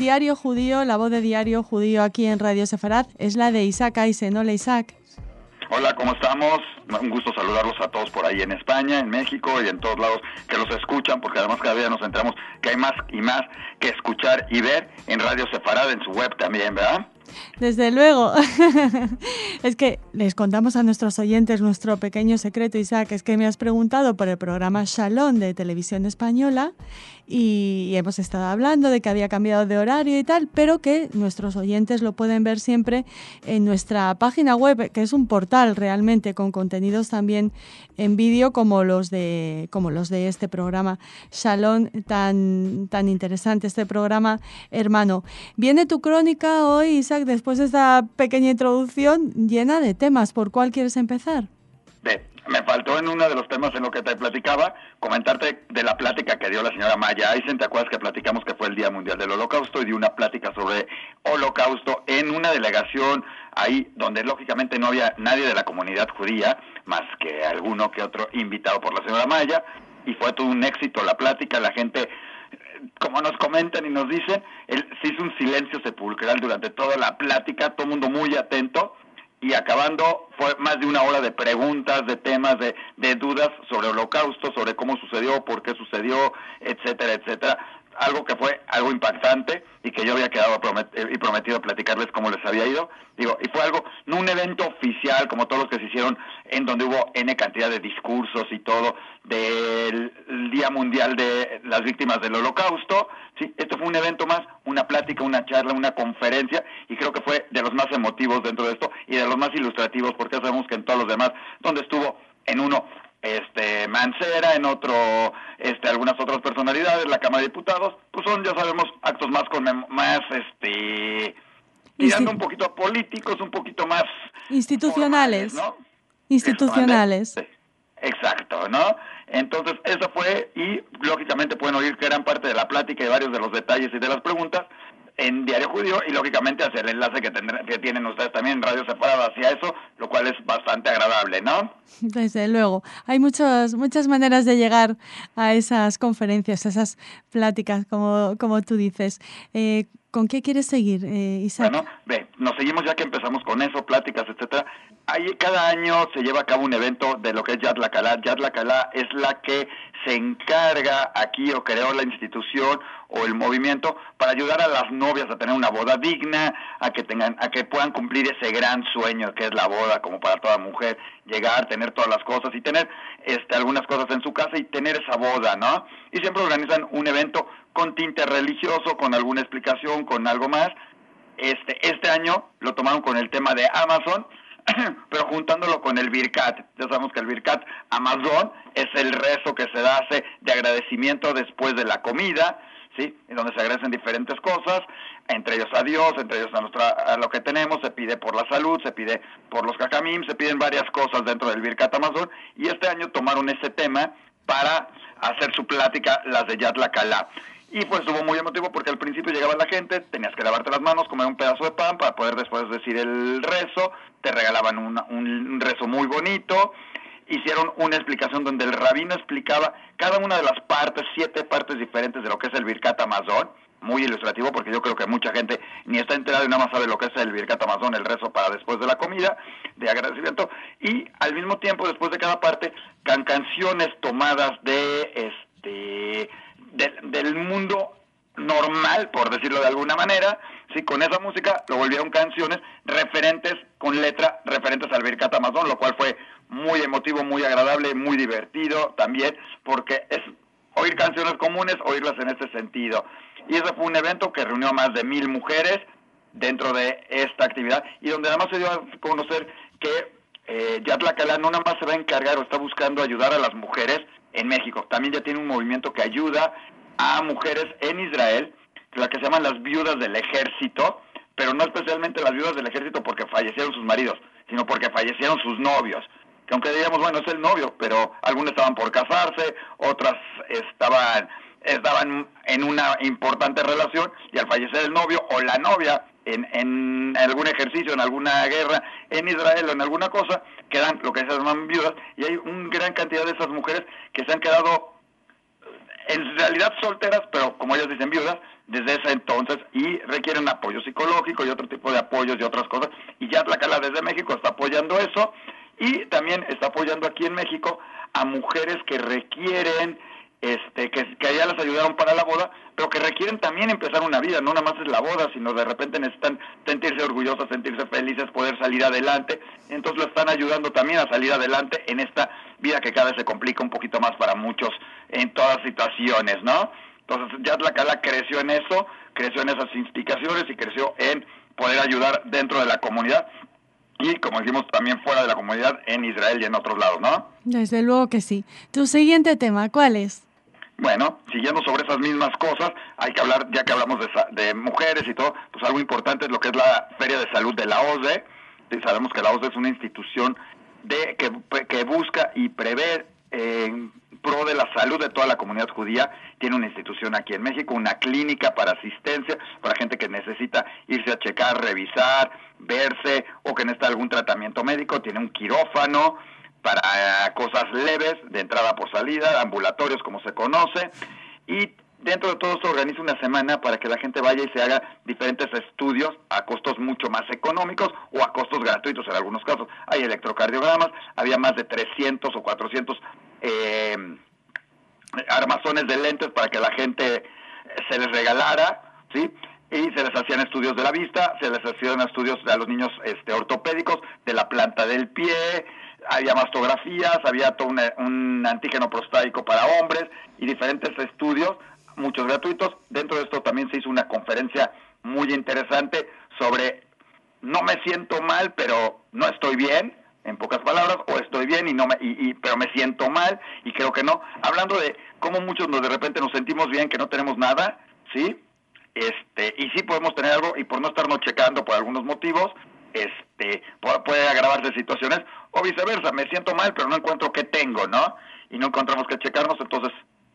Diario Judío, la voz de Diario Judío aquí en Radio Sefarad, es la de Isaac Aysen. Hola, Isaac. Hola, ¿cómo estamos? Un gusto saludarlos a todos por ahí en España, en México y en todos lados que los escuchan, porque además cada día nos enteramos que hay más y más que escuchar y ver en Radio Sefarad, en su web también, ¿verdad? Desde luego. Es que les contamos a nuestros oyentes nuestro pequeño secreto, Isaac, es que me has preguntado por el programa Shalom de Televisión Española y hemos estado hablando de que había cambiado de horario y tal, pero que nuestros oyentes lo pueden ver siempre en nuestra página web, que es un portal realmente con contenidos también en vídeo como los de este programa Shalom tan interesante, este programa hermano. Viene tu crónica hoy, Isaac, después de esta pequeña introducción llena de temas. ¿Por cuál quieres empezar? Me faltó en uno de los temas en lo que te platicaba, comentarte de la plática que dio la señora Maya Aysen. ¿Te acuerdas que platicamos que fue el Día Mundial del Holocausto? Y dio una plática sobre Holocausto en una delegación ahí donde lógicamente no había nadie de la comunidad judía, más que alguno que otro invitado por la señora Maya, y fue todo un éxito la plática. La gente, como nos comentan y nos dicen, se hizo un silencio sepulcral durante toda la plática, todo el mundo muy atento, y acabando fue más de una hora de preguntas, de temas, de dudas sobre el Holocausto, sobre cómo sucedió, por qué sucedió, etcétera, etcétera. Algo que fue algo impactante y que yo había quedado prometido platicarles cómo les había ido. Y fue algo, no un evento oficial como todos los que se hicieron, en donde hubo N cantidad de discursos y todo, del Día Mundial de las Víctimas del Holocausto. Sí, esto fue un evento más, una plática, una charla, una conferencia, y creo que fue de los más emotivos dentro de esto y de los más ilustrativos, porque sabemos que en todos los demás, donde estuvo en uno Mancera, en otro algunas otras personalidades, la Cámara de Diputados, pues son, ya sabemos, actos más tirando un poquito a políticos, un poquito más institucionales, formales, ¿no? Institucionales. Exacto, ¿no? Entonces, eso fue, y lógicamente pueden oír gran parte de la plática y varios de los detalles y de las preguntas en Diario Judío, y lógicamente hacia el enlace que tienen ustedes también en Radio Sefarad hacia eso, lo cual es bastante agradable, ¿no? Desde luego. Hay muchas maneras de llegar a esas conferencias, a esas pláticas, como tú dices. ¿Con qué quieres seguir, Isaac? Bueno, nos seguimos ya que empezamos con eso, pláticas, etcétera. Cada año se lleva a cabo un evento de lo que es Yad LaKala. Yad LaKala es la que se encarga aquí, o creó la institución o el movimiento, para ayudar a las novias a tener una boda digna, a que puedan cumplir ese gran sueño que es la boda, como para toda mujer, llegar, tener todas las cosas y tener algunas cosas en su casa y tener esa boda, ¿no? Y siempre organizan un evento con tinte religioso, con alguna explicación, con algo más. Este año lo tomaron con el tema de Amazon, pero juntándolo con el Birkat. Ya sabemos que el Birkat Amazon es el rezo que se hace de agradecimiento después de la comida, ¿sí? En donde se agradecen diferentes cosas, entre ellos a Dios, entre ellos a lo que tenemos, se pide por la salud, se pide por los jajamim, se piden varias cosas dentro del Birkat Amazon, y este año tomaron ese tema para hacer su plática, las de Yad LaKala. Y pues estuvo muy emotivo porque al principio llegaba la gente, tenías que lavarte las manos, comer un pedazo de pan para poder después decir el rezo, te regalaban un rezo muy bonito, hicieron una explicación donde el rabino explicaba cada una de las partes, 7 partes diferentes de lo que es el Birkat Amazon, muy ilustrativo porque yo creo que mucha gente ni está enterada y nada más sabe lo que es el Birkat Amazon, el rezo para después de la comida, de agradecimiento, y al mismo tiempo después de cada parte, canciones tomadas del mundo normal, por decirlo de alguna manera, sí, con esa música lo volvieron canciones referentes, con letra referentes al Birkat Amazon, lo cual fue muy emotivo, muy agradable, muy divertido también, porque es oír canciones comunes, oírlas en este sentido. Y ese fue un evento que reunió a más de 1,000 mujeres dentro de esta actividad, y donde además se dio a conocer que Yad LaKala no nada más se va a encargar o está buscando ayudar a las mujeres en México, también ya tiene un movimiento que ayuda a mujeres en Israel, la que se llaman las viudas del ejército, pero no especialmente las viudas del ejército porque fallecieron sus maridos, sino porque fallecieron sus novios, que aunque diríamos, bueno, es el novio, pero algunas estaban por casarse, otras estaban en una importante relación, y al fallecer el novio o la novia en algún ejercicio, en alguna guerra en Israel o en alguna cosa, quedan lo que se llaman viudas, y hay una gran cantidad de esas mujeres que se han quedado en realidad solteras, pero como ellas dicen viudas, desde ese entonces, y requieren apoyo psicológico y otro tipo de apoyos y otras cosas, y Yad Lakala desde México está apoyando eso, y también está apoyando aquí en México a mujeres que requieren, que ya las ayudaron para la boda, pero que requieren también empezar una vida, no nada más es la boda, sino de repente necesitan sentirse orgullosas, sentirse felices, poder salir adelante, entonces lo están ayudando también a salir adelante en esta vida que cada vez se complica un poquito más para muchos en todas situaciones, ¿no? Entonces Yad Lakala creció en eso, creció en esas indicaciones y creció en poder ayudar dentro de la comunidad y, como dijimos, también fuera de la comunidad en Israel y en otros lados, ¿no? Desde luego que sí. Tu siguiente tema, ¿cuál es? Bueno, siguiendo sobre esas mismas cosas, hay que hablar, ya que hablamos de mujeres y todo, pues algo importante es lo que es la Feria de Salud de la OSDE. Sí, sabemos que la OSDE es una institución que busca y prevé en pro de la salud de toda la comunidad judía. Tiene una institución aquí en México, una clínica para asistencia, para gente que necesita irse a checar, revisar, verse, o que necesita algún tratamiento médico. Tiene un quirófano para cosas leves, de entrada por salida, ambulatorios como se conoce, y dentro de todo esto organiza una semana para que la gente vaya y se haga diferentes estudios a costos mucho más económicos o a costos gratuitos en algunos casos. Hay electrocardiogramas, había más de 300 o 400 armazones de lentes para que la gente se les regalara, ¿sí? Y se les hacían estudios de la vista, se les hacían estudios a los niños ortopédicos, de la planta del pie, había mastografías, había todo un antígeno prostático para hombres y diferentes estudios, muchos gratuitos. Dentro de esto también se hizo una conferencia muy interesante sobre no me siento mal, pero no estoy bien, en pocas palabras, o estoy bien pero me siento mal y creo que no. Hablando de cómo muchos de repente nos sentimos bien, que no tenemos nada, ¿sí? Y sí podemos tener algo y por no estarnos checando por algunos motivos, puede agravarse situaciones, o viceversa, me siento mal pero no encuentro qué tengo, ¿no? Y no encontramos que checarnos, entonces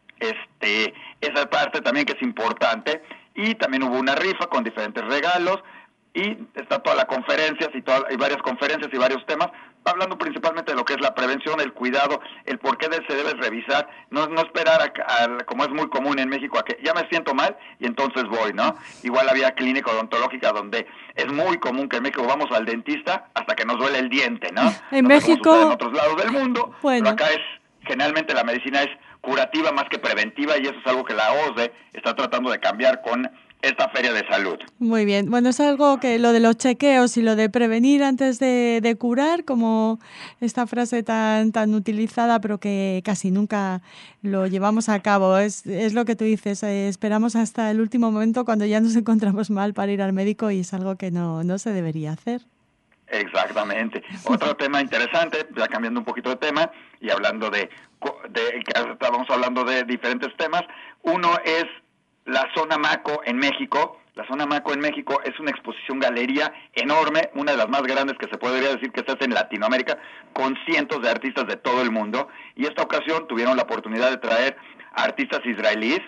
esa parte también que es importante. Y también hubo una rifa con diferentes regalos y está toda la conferencias y varias conferencias y varios temas, hablando principalmente de lo que es la prevención, el cuidado, el por qué se debe revisar, no esperar como es muy común en México, a que ya me siento mal y entonces voy, ¿no? Igual había clínica odontológica donde es muy común que en México vamos al dentista hasta que nos duele el diente, ¿no? En No sé cómo México, sucede en otros lados del mundo, bueno, pero acá generalmente la medicina es curativa más que preventiva y eso es algo que la OSDE está tratando de cambiar con esta feria de salud. Muy bien. Bueno, es algo que lo de los chequeos y lo de prevenir antes de curar, como esta frase tan utilizada, pero que casi nunca lo llevamos a cabo. Es lo que tú dices, esperamos hasta el último momento cuando ya nos encontramos mal para ir al médico y es algo que no se debería hacer. Exactamente. Otro tema interesante, ya cambiando un poquito de tema y hablando que estábamos hablando de diferentes temas. Uno es la Zona Maco en México. La Zona Maco en México es una exposición galería enorme, una de las más grandes que se podría decir que se hace en Latinoamérica, con cientos de artistas de todo el mundo. Y esta ocasión tuvieron la oportunidad de traer artistas israelíes.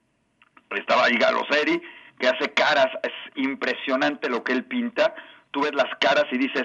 Estaba Yigal Oseri, que hace caras, es impresionante lo que él pinta. Tú ves las caras y dices,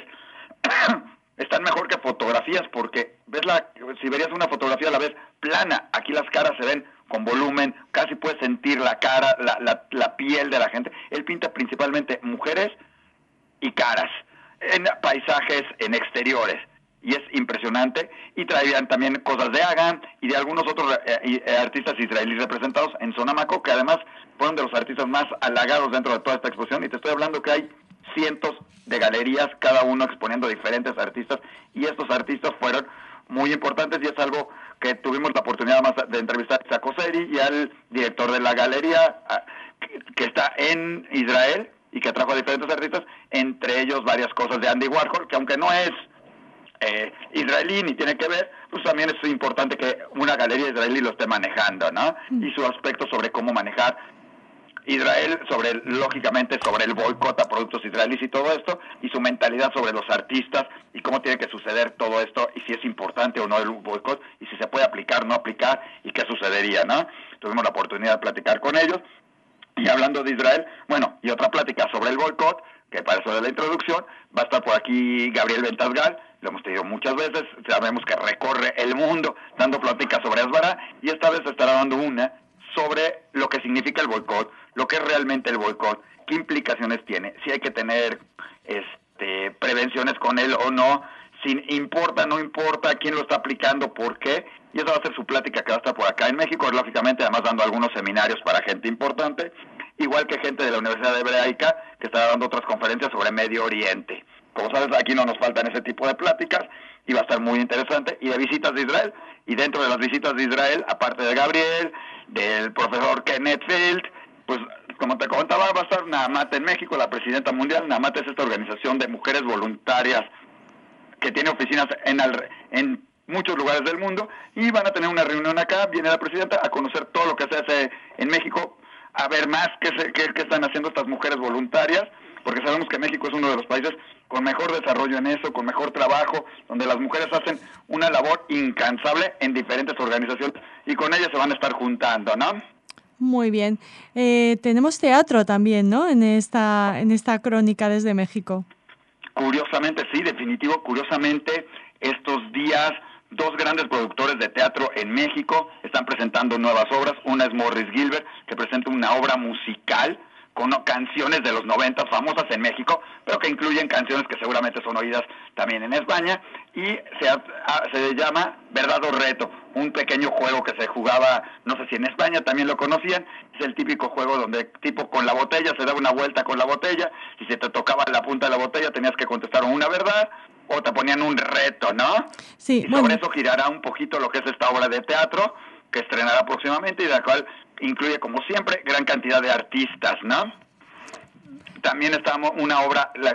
están mejor que fotografías, porque si verías una fotografía a la vez plana, aquí las caras se ven con volumen, casi puedes sentir la cara, la piel de la gente. Él pinta principalmente mujeres y caras, en paisajes, en exteriores, y es impresionante. Y traían también cosas de Hagan y de algunos otros artistas israelíes representados en Zona Maco, que además fueron de los artistas más halagados dentro de toda esta exposición. Y te estoy hablando que hay cientos de galerías, cada uno exponiendo diferentes artistas, y estos artistas fueron muy importantes, y es algo que tuvimos la oportunidad más de entrevistar a Isaac Oseri y al director de la galería que está en Israel y que trajo a diferentes artistas, entre ellos varias cosas de Andy Warhol, que aunque no es israelí ni tiene que ver, pues también es importante que una galería israelí lo esté manejando, ¿no? Y su aspecto sobre cómo manejar Israel, lógicamente sobre el boicot a productos israelíes y todo esto, y su mentalidad sobre los artistas y cómo tiene que suceder todo esto, y si es importante o no el boicot, y si se puede aplicar, no aplicar, y qué sucedería, ¿no? Tuvimos la oportunidad de platicar con ellos, y hablando de Israel, bueno, y otra plática sobre el boicot, que para eso de la introducción, va a estar por aquí Gabriel Ventasgal, lo hemos tenido muchas veces, sabemos que recorre el mundo dando pláticas sobre Asbara, y esta vez estará dando una sobre lo que significa el boicot, lo que es realmente el boicot, qué implicaciones tiene, si hay que tener prevenciones con él o no, si importa, no importa, quién lo está aplicando, por qué, y esa va a ser su plática que va a estar por acá en México, lógicamente, además dando algunos seminarios para gente importante, igual que gente de la Universidad Hebraica, que está dando otras conferencias sobre Medio Oriente. Como sabes, aquí no nos faltan ese tipo de pláticas, y va a estar muy interesante, y de visitas de Israel, y dentro de las visitas de Israel, aparte de Gabriel, del profesor Kenneth Field, pues como te contaba, va a estar Naamata en México, la presidenta mundial. Naamata es esta organización de mujeres voluntarias que tiene oficinas en muchos lugares del mundo, y van a tener una reunión acá. Viene la presidenta a conocer todo lo que se hace en México, a ver más qué están haciendo estas mujeres voluntarias, porque sabemos que México es uno de los países con mejor desarrollo en eso, con mejor trabajo, donde las mujeres hacen una labor incansable en diferentes organizaciones, y con ellas se van a estar juntando, ¿no? Muy bien. Tenemos teatro también, ¿no? En esta crónica desde México. Curiosamente, sí, definitivo. Curiosamente, estos días, dos grandes productores de teatro en México están presentando nuevas obras. Una es Morris Gilbert, que presenta una obra musical con canciones de los 90 famosas en México, pero que incluyen canciones que seguramente son oídas también en España, y se llama Verdad o Reto, un pequeño juego que se jugaba, no sé si en España también lo conocían. Es el típico juego donde tipo con la botella se da una vuelta con la botella, y si te tocaba la punta de la botella tenías que contestar una verdad o te ponían un reto, ¿no? Sí, y sobre eso girará un poquito lo que es esta obra de teatro que estrenará próximamente, y de la cual incluye, como siempre, gran cantidad de artistas, ¿no? También está una obra, la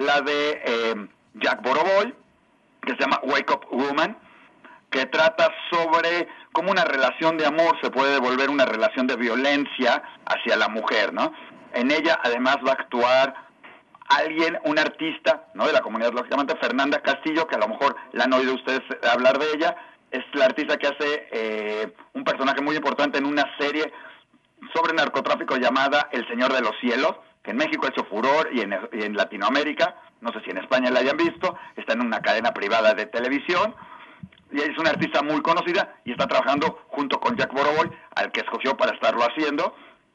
de Jack Boroboy, que se llama Wake Up Woman, que trata sobre cómo una relación de amor se puede volver una relación de violencia hacia la mujer, ¿no? En ella, además, va a actuar un artista, ¿no?, de la comunidad, lógicamente, Fernanda Castillo, que a lo mejor la han oído ustedes hablar de ella. Es la artista que hace un personaje muy importante en una serie sobre narcotráfico llamada El Señor de los Cielos, que en México ha hecho furor, y en Latinoamérica, no sé si en España la hayan visto, está en una cadena privada de televisión, y es una artista muy conocida, y está trabajando junto con Jack Boroboy, al que escogió para estarlo haciendo,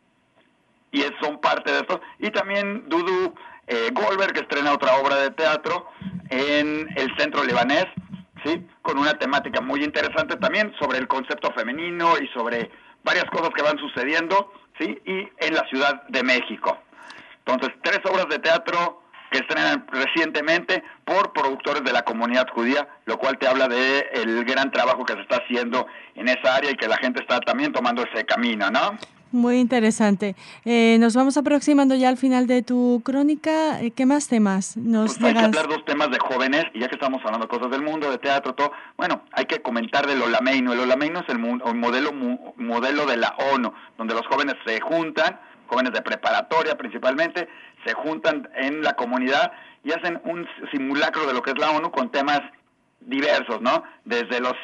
y son parte de esto. Y también Dudu Goldberg, que estrena otra obra de teatro en el Centro Libanés, ¿sí?, con una temática muy interesante también sobre el concepto femenino y sobre varias cosas que van sucediendo, ¿sí?, y en la Ciudad de México. Entonces, 3 obras de teatro que estrenan recientemente por productores de la comunidad judía, lo cual te habla de el gran trabajo que se está haciendo en esa área y que la gente está también tomando ese camino, ¿no? Muy interesante. Nos vamos aproximando ya al final de tu crónica. ¿Qué más temas nos pues hay que hablar 2 temas de jóvenes, y ya que estamos hablando de cosas del mundo, de teatro, todo, bueno, hay que comentar del Olameinu. El Olameinu es el modelo de la ONU, donde los jóvenes se juntan, jóvenes de preparatoria principalmente, se juntan en la comunidad y hacen un simulacro de lo que es la ONU con temas diversos, ¿no? Desde los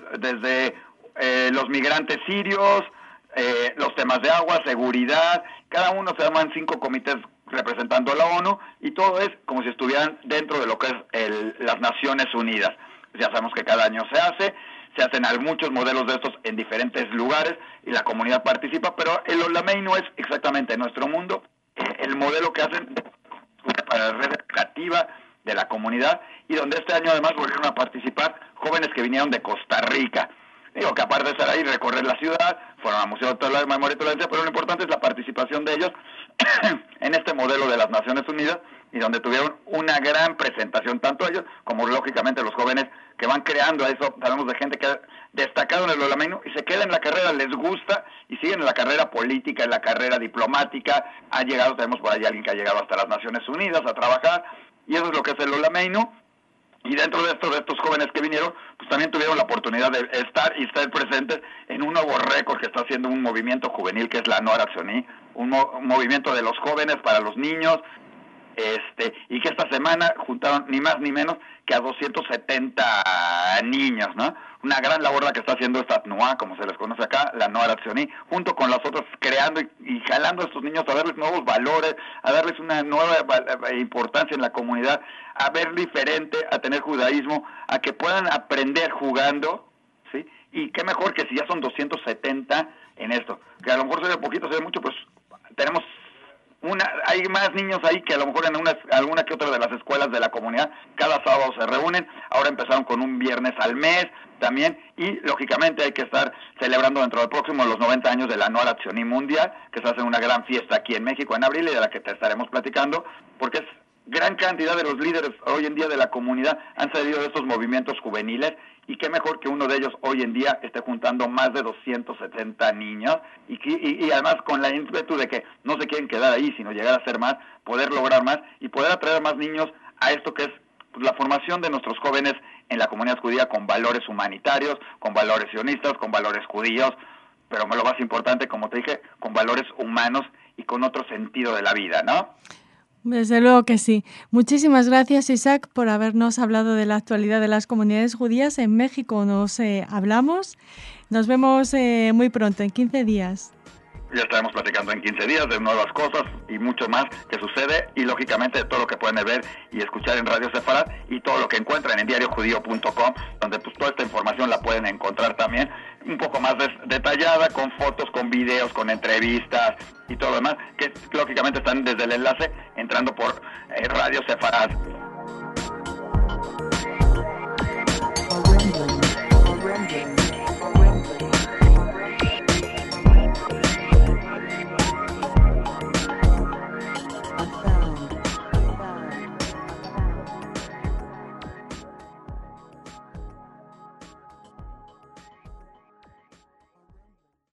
migrantes sirios, los temas de agua, seguridad. Cada uno se llaman 5 comités representando a la ONU, y todo es como si estuvieran dentro de lo que es las Naciones Unidas. Ya sabemos que cada año se hacen muchos modelos de estos en diferentes lugares, y la comunidad participa, pero el Olameinu es exactamente nuestro mundo, el modelo que hacen para la red educativa de la comunidad, y donde este año además volvieron a participar jóvenes que vinieron de Costa Rica. Digo que aparte de estar ahí, recorrer la ciudad, fueron al Museo de la Memoria y Tolerancia, pero lo importante es la participación de ellos en este modelo de las Naciones Unidas, y donde tuvieron una gran presentación, tanto ellos como lógicamente los jóvenes que van creando eso. Hablamos de gente que ha destacado en el Olameinu y se queda en la carrera, les gusta y siguen en la carrera política, en la carrera diplomática. Tenemos por ahí alguien que ha llegado hasta las Naciones Unidas a trabajar, y eso es lo que es el Olameinu. Y dentro de estos jóvenes que vinieron, pues también tuvieron la oportunidad de estar presentes en un nuevo récord que está haciendo un movimiento juvenil, que es la Noara Tzioní, un movimiento de los jóvenes para los niños, y que esta semana juntaron ni más ni menos que a 270 niños, ¿no? Una gran labor la que está haciendo esta TNUA, como se les conoce acá, la Noara Tzioní, junto con las otras, creando y jalando a estos niños a darles nuevos valores, a darles una nueva importancia en la comunidad, a ver diferente, a tener judaísmo, a que puedan aprender jugando, ¿sí? Y qué mejor que si ya son 270, en esto. Que a lo mejor se ve poquito, se ve mucho, pues tenemos hay más niños ahí que a lo mejor en alguna que otra de las escuelas de la comunidad cada sábado se reúnen. Ahora empezaron con un viernes al mes también, y lógicamente hay que estar celebrando dentro del próximo los 90 años de la Anual Accioní Mundial, que se hace una gran fiesta aquí en México en abril y de la que te estaremos platicando, porque es gran cantidad de los líderes hoy en día de la comunidad han salido de estos movimientos juveniles, y qué mejor que uno de ellos hoy en día esté juntando más de 270 niños y además con la ímpetu de que no se quieren quedar ahí, sino llegar a ser más, poder lograr más y poder atraer más niños a esto que es la formación de nuestros jóvenes en la comunidad judía con valores humanitarios, con valores sionistas, con valores judíos, pero lo más importante, como te dije, con valores humanos y con otro sentido de la vida, ¿no? Desde luego que sí. Muchísimas gracias, Isaac, por habernos hablado de la actualidad de las comunidades judías. En México nos hablamos. Nos vemos muy pronto, en 15 días. Ya estaremos platicando en 15 días de nuevas cosas y mucho más que sucede, y lógicamente de todo lo que pueden ver y escuchar en Radio Sefarad y todo lo que encuentran en diariojudío.com, donde pues toda esta información la pueden encontrar también un poco más detallada, con fotos, con videos, con entrevistas y todo lo demás, que lógicamente están desde el enlace entrando por Radio Sefarad.